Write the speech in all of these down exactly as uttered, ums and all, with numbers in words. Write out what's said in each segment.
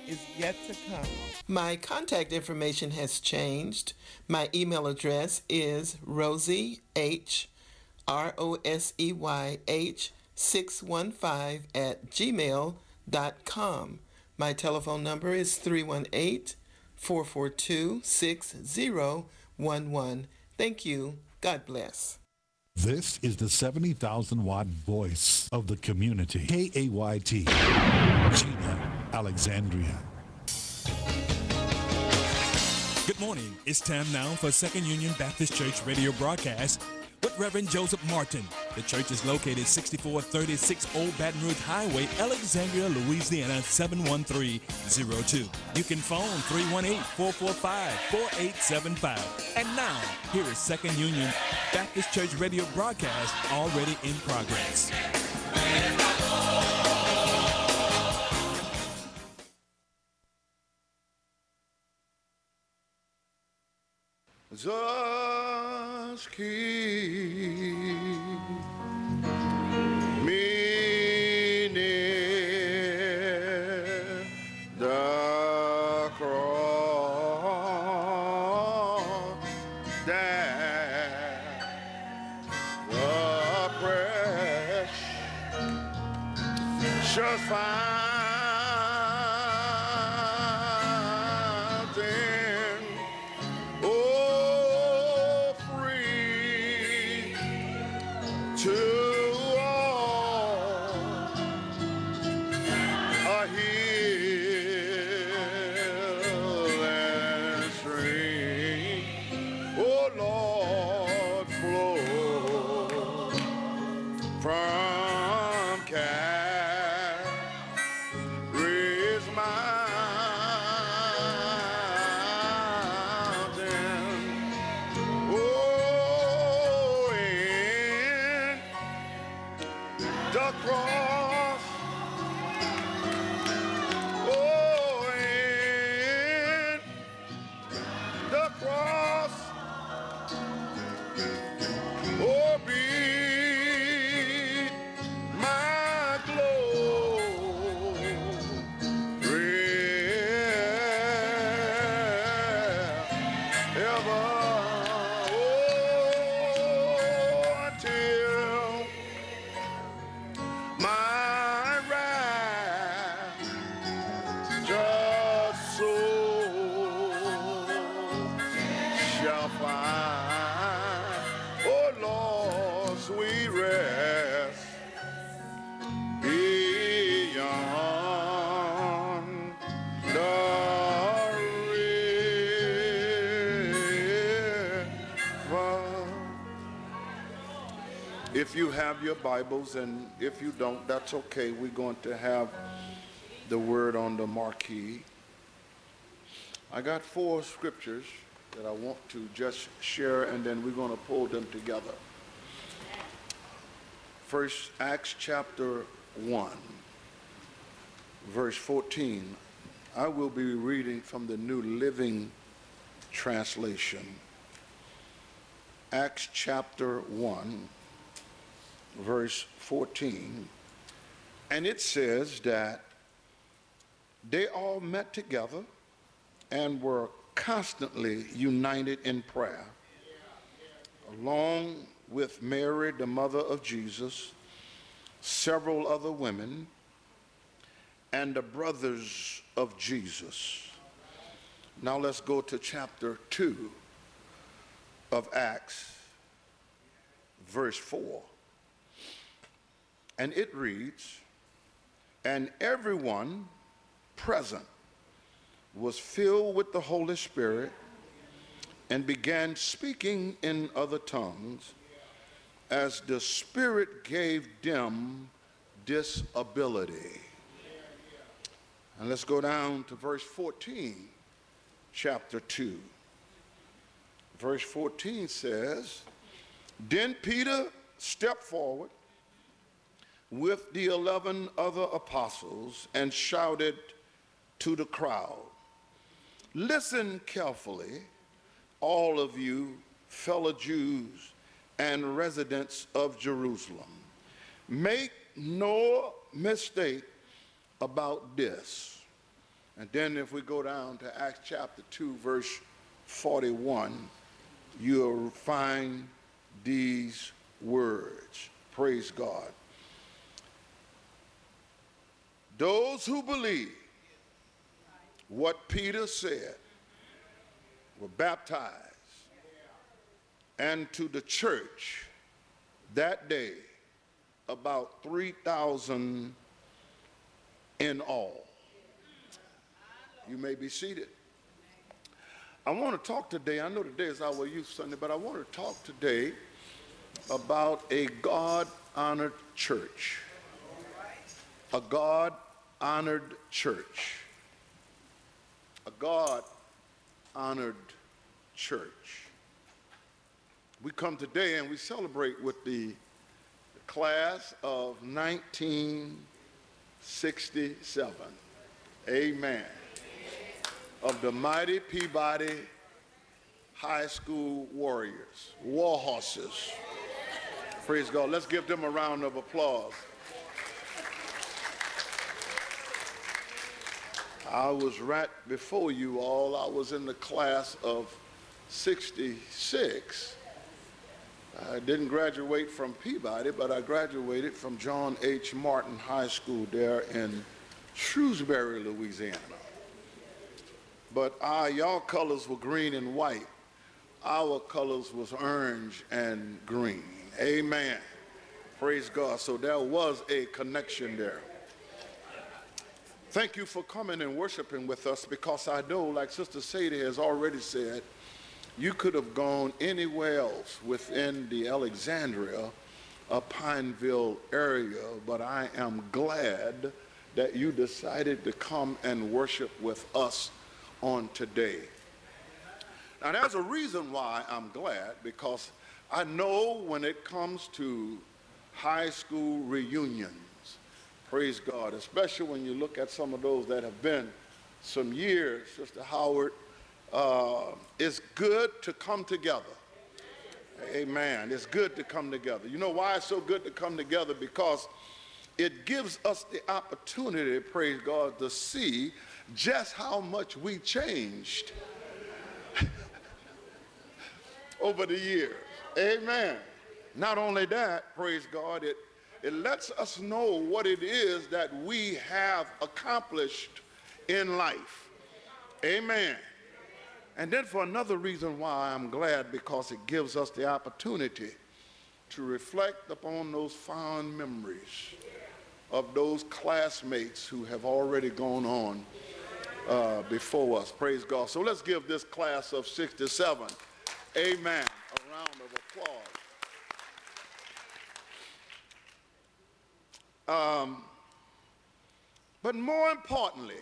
is yet to come. My contact information has changed. My email address is Rosie H, R O S E Y H six one five at gmail dot com. My telephone number is three one eight, four four two, six zero one one. Thank you. God bless. This is the seventy thousand watt voice of the community. K A Y T, Gina, Alexandria. Good morning. It's time now for Second Union Baptist Church radio broadcast with Reverend Joseph Martin. The church is located sixty-four thirty-six Old Baton Rouge Highway, Alexandria, Louisiana seven one three zero two. You can phone three one eight, four four five, four eight seven five. And now, here is Second Union Baptist Church radio broadcast already in progress. Just keep me near the cross, that the precious fountain, oh, free to all, a hill and stream, oh Lord, flow from Calvary's mountain, oh, in the cross, oh, in the cross, oh, be my glory ever, oh, until my righteous soul shall find, oh Lord, sweet rest beyond the river. If you have your Bibles, and if you don't, that's okay. We're going to have the word on the marquee. I got four scriptures that I want to just share, and then we're going to pull them together. First, Acts chapter one, verse fourteen. I will be reading from the New Living Translation. Acts chapter one, verse fourteen. And it says that they all met together and were constantly united in prayer, along with Mary, the mother of Jesus, several other women, and the brothers of Jesus. Now let's go to chapter two of Acts, verse four. And it reads, and everyone present was filled with the Holy Spirit and began speaking in other tongues as the Spirit gave them this ability. And let's go down to verse fourteen, chapter two. Verse fourteen says, then Peter stepped forward with the eleven other apostles and shouted to the crowd, listen carefully, all of you fellow Jews and residents of Jerusalem. Make no mistake about this. And then if we go down to Acts chapter two, verse forty-one, you'll find these words. Praise God. Those who believe what Peter said were baptized, and to the church that day about three thousand in all. You may be seated. I want to talk today, I know today is our Youth Sunday, but I want to talk today about a God-honored church. A God-honored church. A God-honored church. We come today and we celebrate with the class of nineteen sixty-seven. Amen. Of the mighty Peabody High School Warriors, war horses. Praise God. Let's give them a round of applause. I was right before you all. I was in the class of sixty-six. I didn't graduate from Peabody, but I graduated from John H. Martin High School there in Shrewsbury, Louisiana. But our, y'all colors were green and white. Our colors was orange and green. Amen. Praise God. So there was a connection there. Thank you for coming and worshiping with us, because I know, like Sister Sadie has already said, you could have gone anywhere else within the Alexandria or Pineville area, but I am glad that you decided to come and worship with us on today. Now, there's a reason why I'm glad, because I know when it comes to high school reunions, praise God, especially when you look at some of those that have been some years, Sister Howard, uh, it's good to come together. Amen. It's good to come together. You know why it's so good to come together? Because it gives us the opportunity, praise God, to see just how much we changed over the years. Amen. Not only that, praise God, it, it lets us know what it is that we have accomplished in life. Amen. And then for another reason why I'm glad, because it gives us the opportunity to reflect upon those fond memories of those classmates who have already gone on uh, before us. Praise God. So let's give this class of sixty-seven, amen, a round of applause. Um, but more importantly,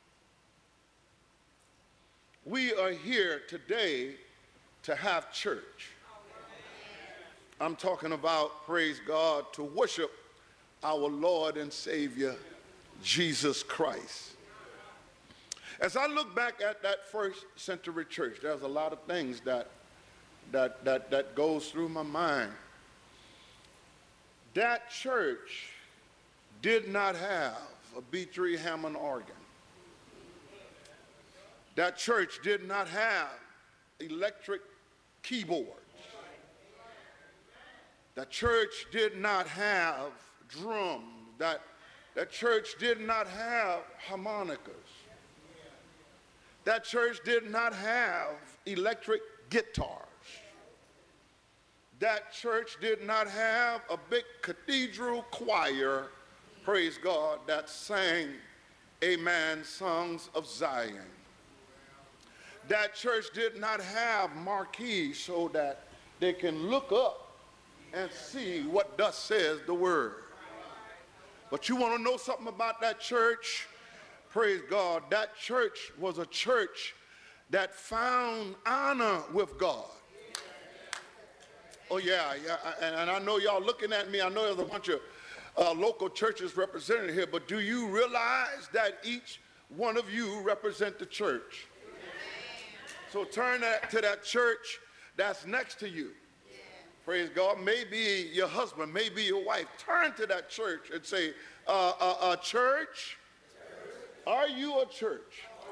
we are here today to have church. I'm talking about, praise God, to worship our Lord and Savior, Jesus Christ. As I look back at that first century church, there's a lot of things that, that, that, that goes through my mind. That church did not have a B three Hammond organ. That church did not have electric keyboards. That church did not have drums. That, that church did not have harmonicas. That church did not have electric guitars. That church did not have a big cathedral choir, praise God, that sang, amen, songs of Zion. That church did not have marquees so that they can look up and see what thus says the word. But you want to know something about that church? Praise God, that church was a church that found honor with God. Oh yeah, yeah, and, and I know y'all looking at me. I know there's a bunch of uh, local churches represented here, but do you realize that each one of you represent the church? So turn that to that church that's next to you. Praise God. Maybe your husband, maybe your wife. Turn to that church and say, uh, uh, uh, church, are you a church?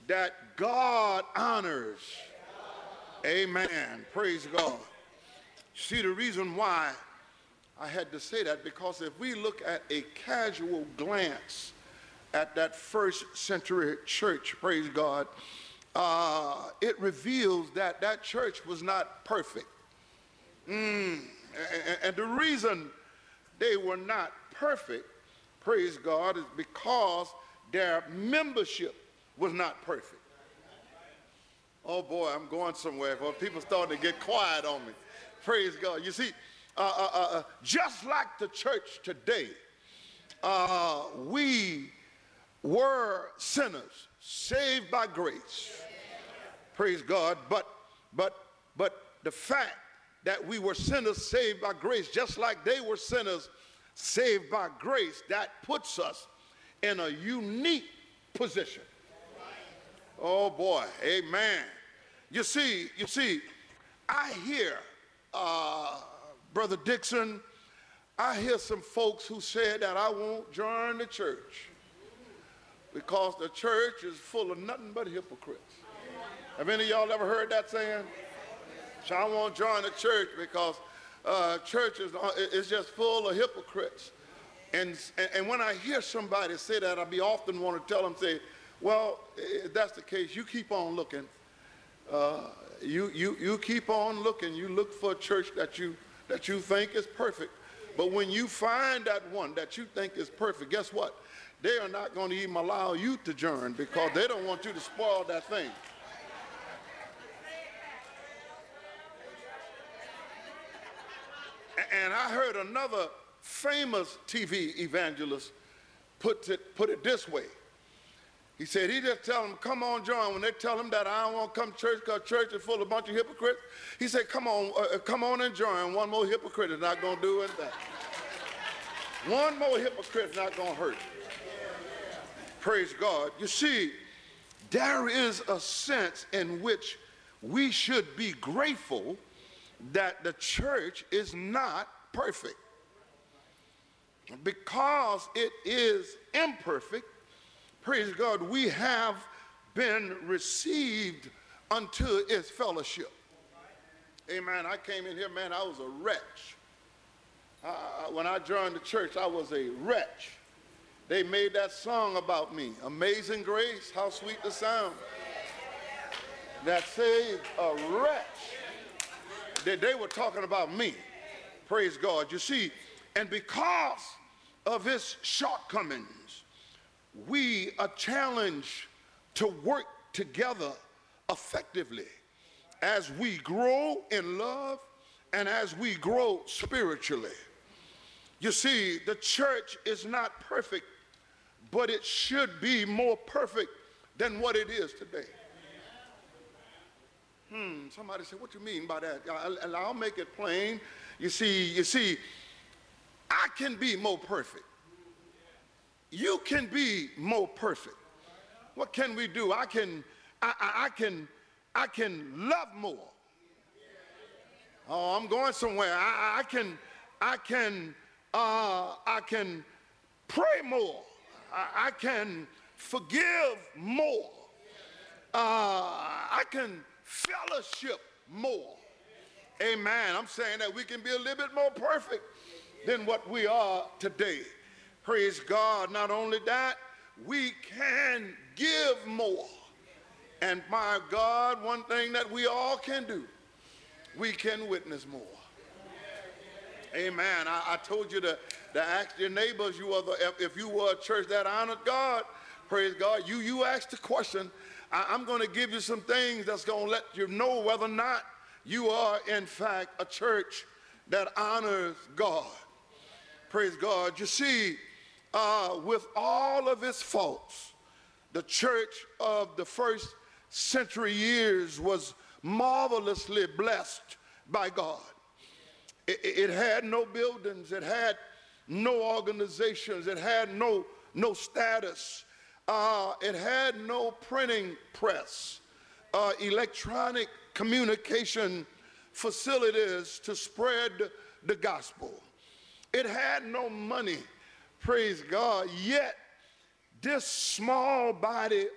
that God honors. Amen. Praise God. See, the reason why I had to say that, because if we look at a casual glance at that first century church, praise God, uh, it reveals that that church was not perfect. Mm. And, and the reason they were not perfect, praise God, is because their membership was not perfect. Oh boy, I'm going somewhere. Well, people starting to get quiet on me. Praise God. You see, uh, uh, uh, just like the church today, uh, we were sinners saved by grace. Praise God. But but but the fact that we were sinners saved by grace, just like they were sinners saved by grace, that puts us in a unique position. Oh boy, amen. You see, you see, I hear, uh, Brother Dixon, I hear some folks who said that I won't join the church because the church is full of nothing but hypocrites. Have any of y'all ever heard that saying? So I won't join the church because uh, church is, uh, is just full of hypocrites. And, and when I hear somebody say that, I be often want to tell them, say, well, if that's the case, you keep on looking. Uh, you, you, you keep on looking. You look for a church that you, that you think is perfect. But when you find that one that you think is perfect, guess what? They are not going to even allow you to join because they don't want you to spoil that thing. And I heard another famous T V evangelist put it, put it this way. He said, he just tell them, come on, join. When they tell him that I don't want to come to church because church is full of a bunch of hypocrites, he said, come on, uh, come on and join. One more hypocrite is not going to do anything. One more hypocrite is not going to hurt. Praise God. You see, there is a sense in which we should be grateful that the church is not perfect. Because it is imperfect, praise God, we have been received unto its fellowship. Amen. I came in here, man, I was a wretch. Uh, when I joined the church, I was a wretch. They made that song about me, Amazing Grace, how sweet the sound that saved a wretch. They, they were talking about me. Praise God. You see, and because of his shortcomings, we are challenged to work together effectively as we grow in love and as we grow spiritually. You see, the church is not perfect, but it should be more perfect than what it is today. Hmm, somebody said, what do you mean by that? And I'll make it plain. You see, you see, I can be more perfect. You can be more perfect. What can we do? I can, I, I, I can, I can love more. Oh, I'm going somewhere. I, I can, I can, uh, I can pray more. I, I can forgive more. Uh, I can fellowship more. Amen. I'm saying that we can be a little bit more perfect than what we are today. Praise God. Not only that, we can give more. And my God, one thing that we all can do, we can witness more. Amen. I, I told you to, to ask your neighbors, you are the, if, if you were a church that honored God, praise God, you, you asked the question. I, I'm going to give you some things that's going to let you know whether or not you are, in fact, a church that honors God. Praise God. You see, uh, with all of its faults, the church of the first century years was marvelously blessed by God. It, it had no buildings. It had no organizations. It had no, no status. Uh, it had no printing press, uh, electronic communication facilities to spread the gospel. It had no money, praise God, yet this small body